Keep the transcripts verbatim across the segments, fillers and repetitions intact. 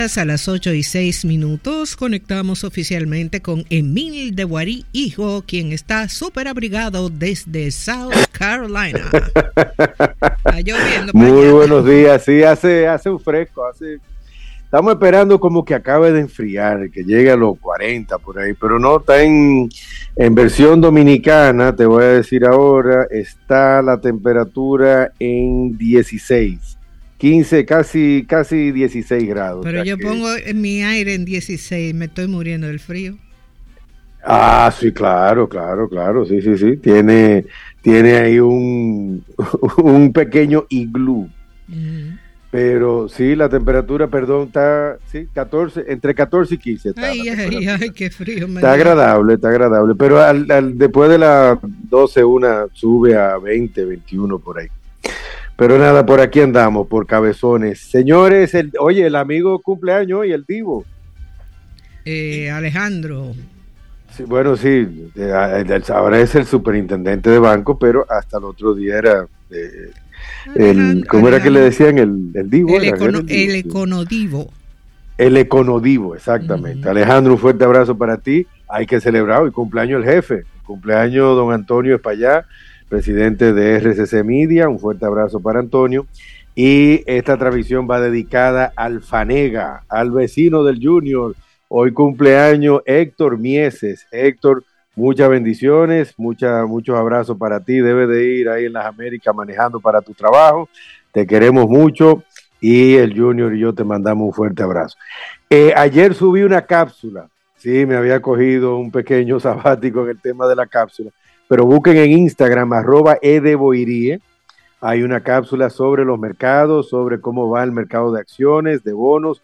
A las ocho y seis minutos conectamos oficialmente con Emil de Guarí, hijo, quien está súper abrigado desde South Carolina. Está lloviendo. Muy allá. Buenos días, sí, hace, hace un fresco, hace... Estamos esperando como que acabe de enfriar, que llegue a los cuarenta por ahí, pero no, está en, en versión dominicana, te voy a decir ahora, está la temperatura en dieciséis. quince, casi, casi dieciséis grados. Pero yo que... pongo mi aire en dieciséis, me estoy muriendo del frío. Ah, sí, claro, claro, claro, sí, sí, sí. Tiene, tiene ahí un, un pequeño iglú. Mm. Pero sí, la temperatura, perdón, está, sí, catorce, entre catorce y quince. Está ay, ay, ay, qué frío. Me está agradable, está agradable. Pero al, al, después de las doce, una sube a veinte, veintiuno por ahí. Pero nada, por aquí andamos, por cabezones. Señores, el, oye, el amigo cumpleaños hoy, el Divo. Eh, Alejandro. Sí, bueno, sí, ahora es el superintendente de banco, pero hasta el otro día era, eh, el, ¿cómo Alejandro. Era que le decían? El, el Divo. El, era, econo, el, Divo, el econodivo. El econodivo, exactamente. Uh-huh. Alejandro, un fuerte abrazo para ti. Hay que celebrar hoy, cumpleaños el jefe, el cumpleaños don Antonio Espaillá, presidente de R C C Media, un fuerte abrazo para Antonio, y esta transmisión va dedicada al Fanega, al vecino del Junior, hoy cumpleaños Héctor Mieses. Héctor, muchas bendiciones, mucha, muchos abrazos para ti, debes de ir ahí en las Américas manejando para tu trabajo, te queremos mucho, y el Junior y yo te mandamos un fuerte abrazo. Eh, ayer subí una cápsula, sí, me había cogido un pequeño sabático en el tema de la cápsula, pero busquen en Instagram, arroba edeboirie, hay una cápsula sobre los mercados, sobre cómo va el mercado de acciones, de bonos,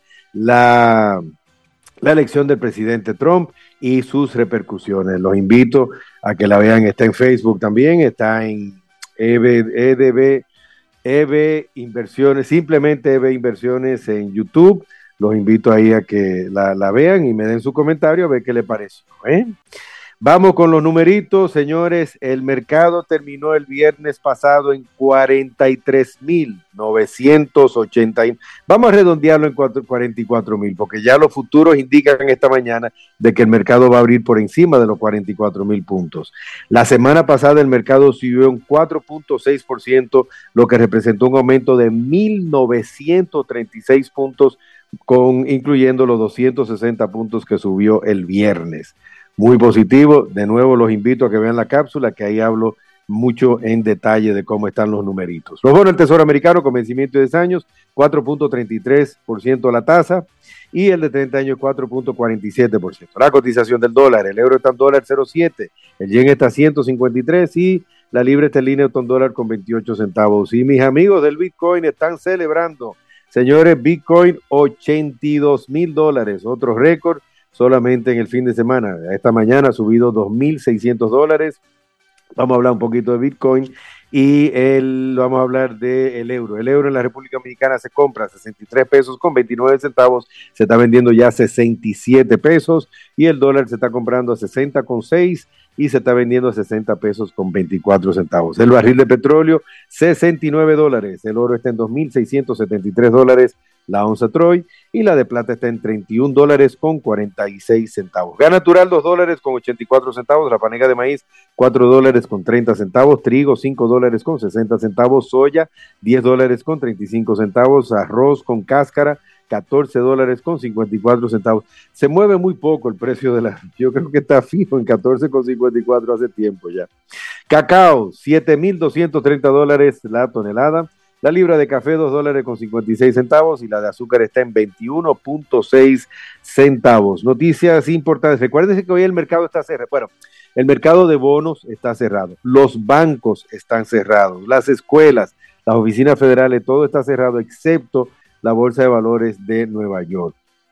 la, la elección del presidente Trump y sus repercusiones. Los invito a que la vean, está en Facebook también, está en E B, E D B, E B Inversiones, simplemente E B Inversiones en YouTube. Los invito ahí a que la, la vean y me den su comentario a ver qué les pareció, ¿eh? Vamos con los numeritos, señores. El mercado terminó el viernes pasado en cuarenta y tres mil novecientos ochenta. Vamos a redondearlo en cuarenta y cuatro mil, porque ya los futuros indican esta mañana de que el mercado va a abrir por encima de los cuarenta y cuatro mil puntos. La semana pasada el mercado subió en cuatro punto seis por ciento, lo que representó un aumento de mil novecientos treinta y seis puntos, con, incluyendo los doscientos sesenta puntos que subió el viernes. Muy positivo. De nuevo los invito a que vean la cápsula, que ahí hablo mucho en detalle de cómo están los numeritos. Los bonos del Tesoro americano con vencimiento de diez años, cuatro punto treinta y tres por ciento la tasa, y el de treinta años cuatro punto cuarenta y siete por ciento. La cotización del dólar, el euro está en dólar cero punto siete, el yen está a ciento cincuenta y tres y la libra esterlina está en dólar con veintiocho centavos. Y mis amigos del Bitcoin están celebrando, señores, Bitcoin ochenta y dos mil dólares, otro récord solamente en el fin de semana. Esta mañana ha subido dos mil seiscientos dólares. Vamos a hablar un poquito de Bitcoin y el, vamos a hablar del euro. El euro en la República Dominicana se compra a sesenta y tres pesos con veintinueve centavos, se está vendiendo ya a sesenta y siete pesos, y el dólar se está comprando a sesenta con seis y se está vendiendo a sesenta pesos con veinticuatro centavos. El barril de petróleo, sesenta y nueve dólares. El oro está en dos mil seiscientos setenta y tres dólares la onza Troy, y la de plata está en treinta y un dólares con cuarenta y seis centavos. Gas natural, dos dólares con ochenta y cuatro centavos. La panega de maíz, cuatro dólares con treinta centavos. Trigo, cinco dólares con sesenta centavos. Soya, diez dólares con treinta y cinco centavos. Arroz con cáscara, catorce dólares con cincuenta y cuatro centavos. Se mueve muy poco el precio de la, yo creo que está fijo en catorce con cincuenta y cuatro hace tiempo ya. Cacao, siete mil doscientos treinta dólares la tonelada. La libra de café, dos dólares con cincuenta y seis centavos, y la de azúcar está en veintiuno punto seis centavos. Noticias importantes. Recuérdense que hoy el mercado está cerrado. Bueno, el mercado de bonos está cerrado. Los bancos están cerrados. Las escuelas, las oficinas federales, todo está cerrado, excepto la Bolsa de Valores de Nueva York.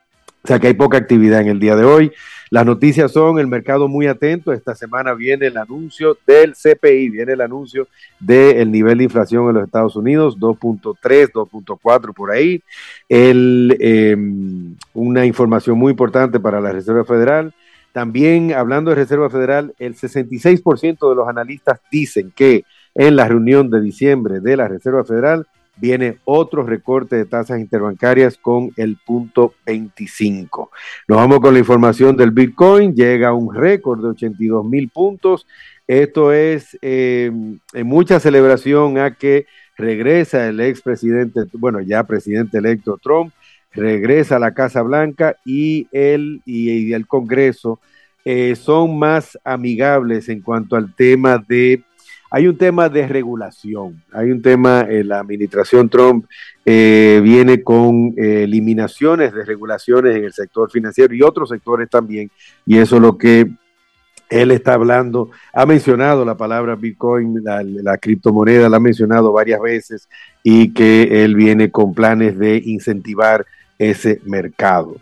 O sea que hay poca actividad en el día de hoy. Las noticias son el mercado muy atento. Esta semana viene el anuncio del C P I, viene el anuncio del nivel de inflación en los Estados Unidos, dos punto tres, dos punto cuatro por ahí. El, eh, una información muy importante para la Reserva Federal. También, hablando de Reserva Federal, el sesenta y seis por ciento de los analistas dicen que en la reunión de diciembre de la Reserva Federal viene otro recorte de tasas interbancarias con el punto veinticinco. Nos vamos con la información del Bitcoin, llega a un récord de ochenta y dos mil puntos. Esto es eh, en mucha celebración a que regresa el expresidente, bueno, ya presidente electo Trump, regresa a la Casa Blanca y él y, y el Congreso eh, son más amigables en cuanto al tema de, hay un tema de regulación, hay un tema, eh, la administración Trump eh, viene con eh, eliminaciones de regulaciones en el sector financiero y otros sectores también, y eso es lo que él está hablando, ha mencionado la palabra Bitcoin, la, la criptomoneda, la ha mencionado varias veces y que él viene con planes de incentivar ese mercado.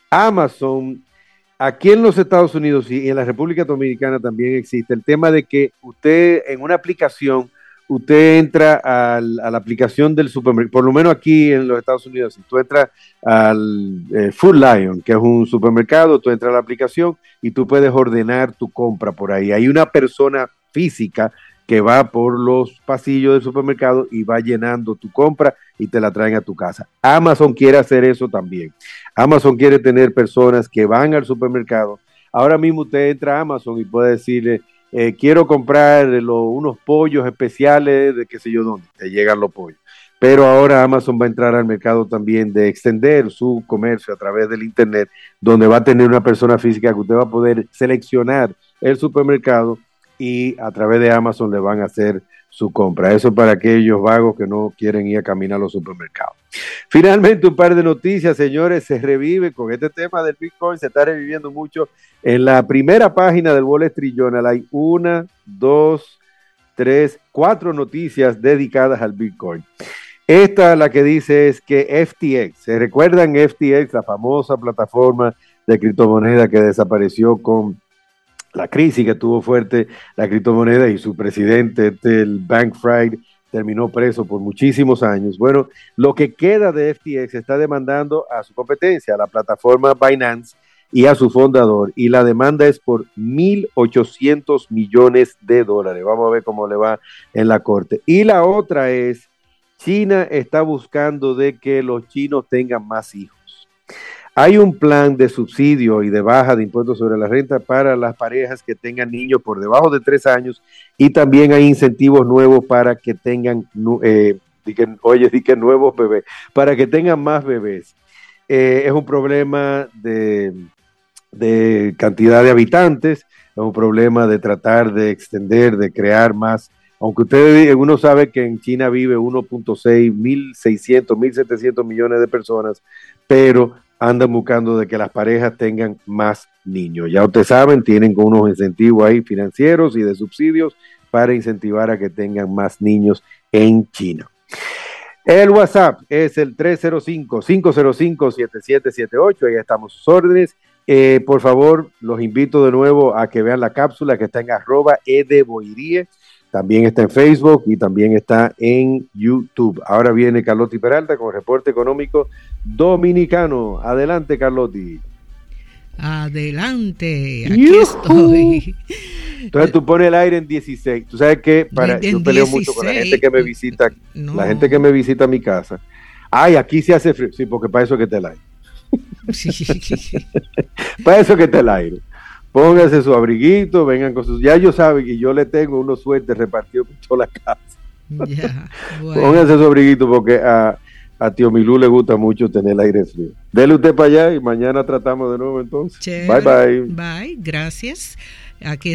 Amazon, aquí en los Estados Unidos y en la República Dominicana también existe el tema de que usted en una aplicación, usted entra al, a la aplicación del supermercado, por lo menos aquí en los Estados Unidos, si tú entras al eh, Food Lion, que es un supermercado, tú entras a la aplicación y tú puedes ordenar tu compra por ahí. Hay una persona física que va por los pasillos del supermercado y va llenando tu compra y te la traen a tu casa. Amazon quiere hacer eso también. Amazon quiere tener personas que van al supermercado. Ahora mismo usted entra a Amazon y puede decirle, eh, quiero comprar lo, unos pollos especiales de qué sé yo dónde, te llegan los pollos. Pero ahora Amazon va a entrar al mercado también de extender su comercio a través del internet, donde va a tener una persona física que usted va a poder seleccionar el supermercado y a través de Amazon le van a hacer su compra. Eso para aquellos vagos que no quieren ir a caminar a los supermercados. Finalmente, un par de noticias, señores, se revive con este tema del Bitcoin, se está reviviendo mucho. En la primera página del Wall Street Journal hay una, dos, tres, cuatro noticias dedicadas al Bitcoin. Esta, la que dice es que F T X, ¿se recuerdan F T X, la famosa plataforma de criptomoneda que desapareció con la crisis que tuvo fuerte la criptomoneda y su presidente, el Bank Fried, terminó preso por muchísimos años? Bueno, lo que queda de F T X está demandando a su competencia, a la plataforma Binance y a su fundador, y la demanda es por mil ochocientos millones de dólares. Vamos a ver cómo le va en la corte. Y la otra es, China está buscando de que los chinos tengan más hijos. Hay un plan de subsidio y de baja de impuestos sobre la renta para las parejas que tengan niños por debajo de tres años y también hay incentivos nuevos para que tengan, eh, diquen, oye, diquen nuevos bebés, para que tengan más bebés. Eh, es un problema de, de cantidad de habitantes, es un problema de tratar de extender, de crear más. Aunque ustedes, uno sabe que en China vive uno punto seis, mil seiscientos, mil setecientos millones de personas, pero andan buscando de que las parejas tengan más niños. Ya ustedes saben, tienen unos incentivos ahí financieros y de subsidios para incentivar a que tengan más niños en China. El WhatsApp es el tres cero cinco, cinco cero cinco, siete siete siete ocho, ahí estamos sus órdenes. Eh, por favor, los invito de nuevo a que vean la cápsula que está en arroba edeboirie. También está en Facebook y también está en YouTube. Ahora viene Carlotti Peralta con el reporte económico dominicano. Adelante, Carlotti. Adelante, aquí ¡yuhu! Estoy. Entonces tú pones el aire en dieciséis. Tú sabes que para, yo peleo dieciséis, mucho con la gente que me visita, no. la gente que me visita a mi casa. Ay, aquí se hace frío. Sí, porque para eso que está el aire. Sí. Para eso que está el aire. Pónganse su abriguito, vengan con sus... Ya ellos saben que yo le tengo unos suertes repartidos por toda la casa. Yeah, bueno. Pónganse su abriguito porque a, a tío Milú le gusta mucho tener el aire frío. Dele usted para allá y mañana tratamos de nuevo entonces. Chévere. Bye, bye. Bye, gracias. Aquí